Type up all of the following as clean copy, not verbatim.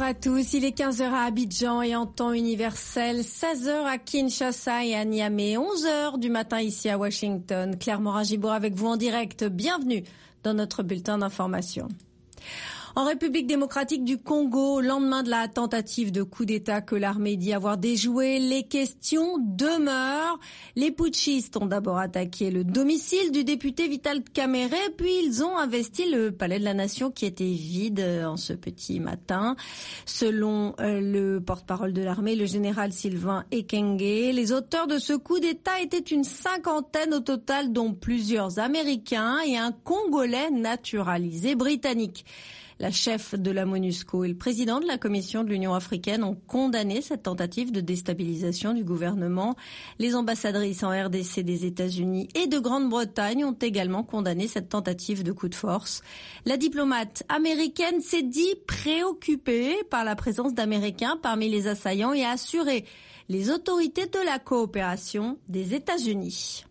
Bonjour à tous, il est 15h à Abidjan et en temps universel, 16h à Kinshasa et à Niamey, 11h du matin ici à Washington. Claire Morin-Gibour avec vous en direct, bienvenue dans notre bulletin d'information. En République démocratique du Congo, au lendemain de la tentative de coup d'État que l'armée dit avoir déjoué, les questions demeurent. Les putschistes ont d'abord attaqué le domicile du député Vital Kamerhe, puis ils ont investi le palais de la Nation qui était vide en ce petit matin. Selon le porte-parole de l'armée, le général Sylvain Ekenge, les auteurs de ce coup d'État étaient une cinquantaine au total, dont plusieurs Américains et un Congolais naturalisé britannique. La chef de la MONUSCO et le président de la Commission de l'Union africaine ont condamné cette tentative de déstabilisation du gouvernement. Les ambassadrices en RDC des États-Unis et de Grande-Bretagne ont également condamné cette tentative de coup de force. La diplomate américaine s'est dit préoccupée par la présence d'Américains parmi les assaillants et a assuré les autorités de la coopération des États-Unis.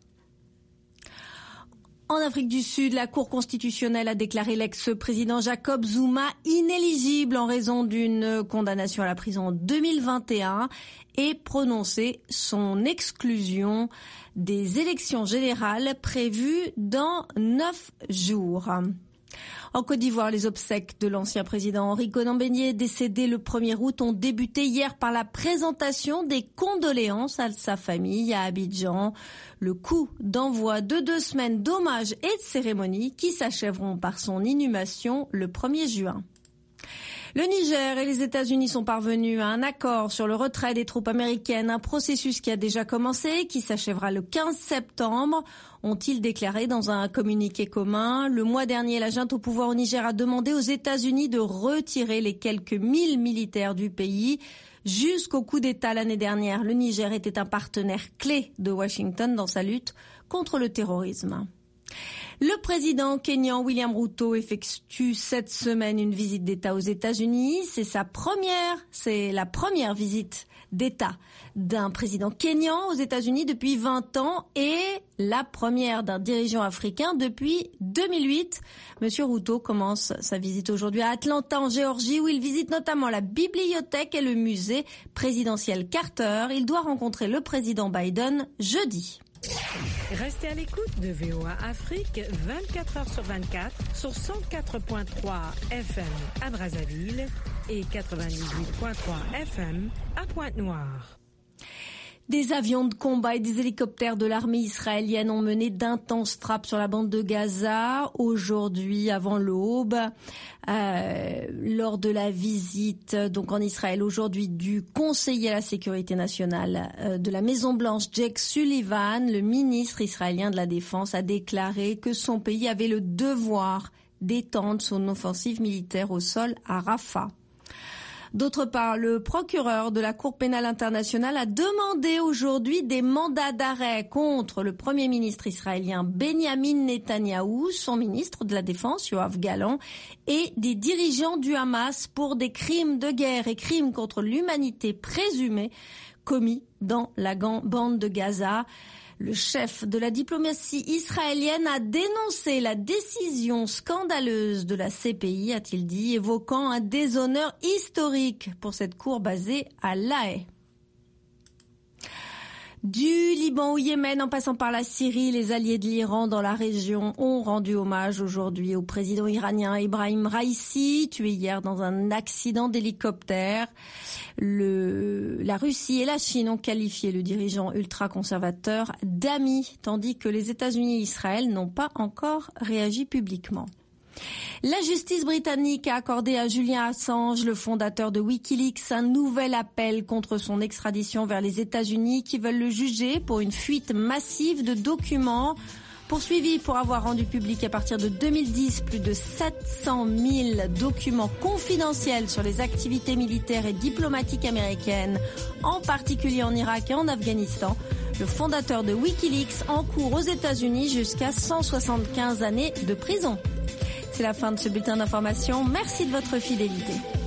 En Afrique du Sud, la Cour constitutionnelle a déclaré l'ex-président Jacob Zuma inéligible en raison d'une condamnation à la prison en 2021 et prononcé son exclusion des élections générales prévues dans 9 jours. En Côte d'Ivoire, les obsèques de l'ancien président Henri Konan Bédié, décédé le 1er août, ont débuté hier par la présentation des condoléances à sa famille à Abidjan. Le coup d'envoi de 2 semaines d'hommages et de cérémonies qui s'achèveront par son inhumation le 1er juin. Le Niger et les États-Unis sont parvenus à un accord sur le retrait des troupes américaines, un processus qui a déjà commencé, qui s'achèvera le 15 septembre, ont-ils déclaré dans un communiqué commun. Le mois dernier, la junte au pouvoir au Niger a demandé aux États-Unis de retirer les quelques 1000 militaires du pays. Jusqu'au coup d'État l'année dernière, le Niger était un partenaire clé de Washington dans sa lutte contre le terrorisme. Le président kényan William Ruto effectue cette semaine une visite d'État aux États-Unis. C'est la première visite d'État d'un président kényan aux États-Unis depuis 20 ans et la première d'un dirigeant africain depuis 2008. Monsieur Ruto commence sa visite aujourd'hui à Atlanta en Géorgie où il visite notamment la bibliothèque et le musée présidentiel Carter. Il doit rencontrer le président Biden jeudi. Restez à l'écoute de VOA Afrique 24 heures sur 24 sur 104.3 FM à Brazzaville et 98.3 FM à Pointe-Noire. Des avions de combat et des hélicoptères de l'armée israélienne ont mené d'intenses frappes sur la bande de Gaza aujourd'hui avant l'aube. Lors de la visite donc en Israël aujourd'hui du conseiller à la sécurité nationale de la Maison-Blanche, Jake Sullivan, le ministre israélien de la Défense, a déclaré que son pays avait le devoir d'étendre son offensive militaire au sol à Rafah. D'autre part, le procureur de la Cour pénale internationale a demandé aujourd'hui des mandats d'arrêt contre le Premier ministre israélien Benyamin Netanyahou, son ministre de la Défense Yoav Gallant, et des dirigeants du Hamas pour des crimes de guerre et crimes contre l'humanité présumés commis dans la bande de Gaza. Le chef de la diplomatie israélienne a dénoncé la décision scandaleuse de la CPI, a-t-il dit, évoquant un déshonneur historique pour cette cour basée à La Haye. Du Liban au Yémen, en passant par la Syrie, les alliés de l'Iran dans la région ont rendu hommage aujourd'hui au président iranien Ebrahim Raïssi, tué hier dans un accident d'hélicoptère. La Russie et la Chine ont qualifié le dirigeant ultra-conservateur d'ami, tandis que les États-Unis et Israël n'ont pas encore réagi publiquement. La justice britannique a accordé à Julian Assange, le fondateur de Wikileaks, un nouvel appel contre son extradition vers les États-Unis qui veulent le juger pour une fuite massive de documents. Poursuivi pour avoir rendu public à partir de 2010 plus de 700 000 documents confidentiels sur les activités militaires et diplomatiques américaines, en particulier en Irak et en Afghanistan, le fondateur de Wikileaks encourt aux États-Unis jusqu'à 175 années de prison. C'est la fin de ce bulletin d'information. Merci de votre fidélité.